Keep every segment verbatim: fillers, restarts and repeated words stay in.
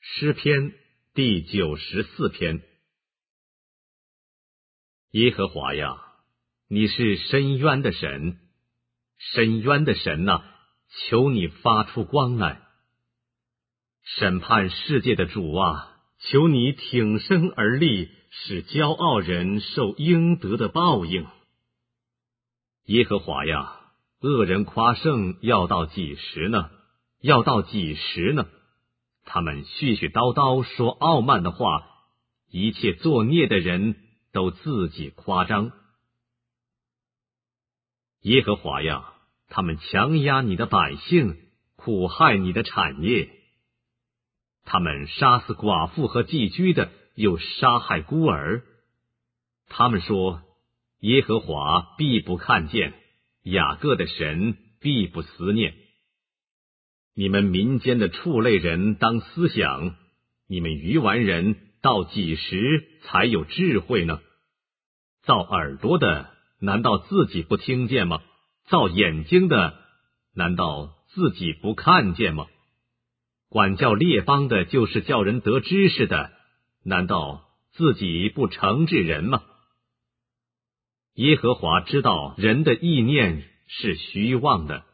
诗篇第九十四篇。耶和华呀，你是深渊的神，深渊的神呐、啊，求你发出光来。审判世界的主啊，求你挺身而立，使骄傲人受应得的报应。耶和华呀，恶人夸胜要到几时呢？要到几时呢？他们絮絮叨叨说傲慢的话，一切作孽的人都自己夸张。耶和华呀，他们强压你的百姓，苦害你的产业。他们杀死寡妇和寄居的，又杀害孤儿。他们说，耶和华必不看见，雅各的神必不思念。你们民间的畜类人当思想，你们愚顽人到几时才有智慧呢？造耳朵的难道自己不听见吗？造眼睛的难道自己不看见吗？管教列邦的就是叫人得知识的，难道自己不惩治人吗？耶和华知道人的意念是虚妄的。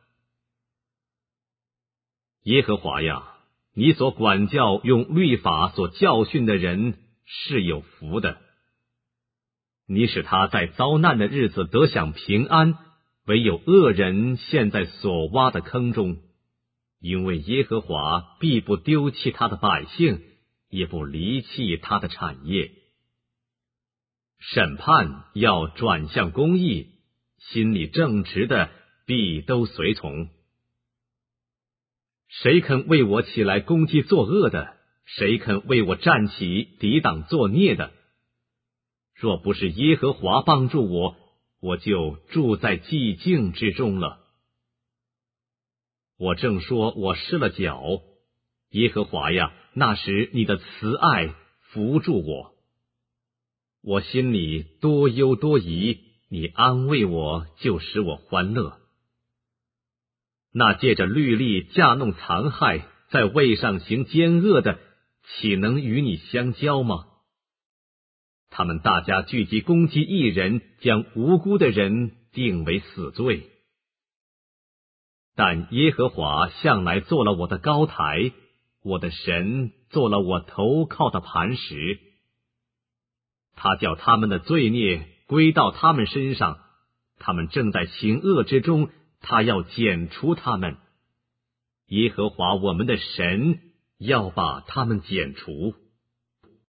耶和华呀，你所管教用律法所教训的人是有福的。你使他在遭难的日子得享平安，唯有恶人陷在所挖的坑中。因为耶和华必不丢弃他的百姓，也不离弃他的产业。审判要转向公义，心里正直的必都随从。谁肯为我起来攻击作恶的？谁肯为我站起抵挡作孽的？若不是耶和华帮助我，我就住在寂静之中了。我正说我失了脚，耶和华呀，那时你的慈爱扶住我。我心里多忧多疑，你安慰我，就使我欢乐。那借着律例架弄残害，在位上行奸恶的，岂能与你相交吗？他们大家聚集攻击一人，将无辜的人定为死罪。但耶和华向来做了我的高台，我的神做了我投靠的磐石。他叫他们的罪孽归到他们身上，他们正在行恶之中，他要剪除他们。耶和华我们的神要把他们剪除。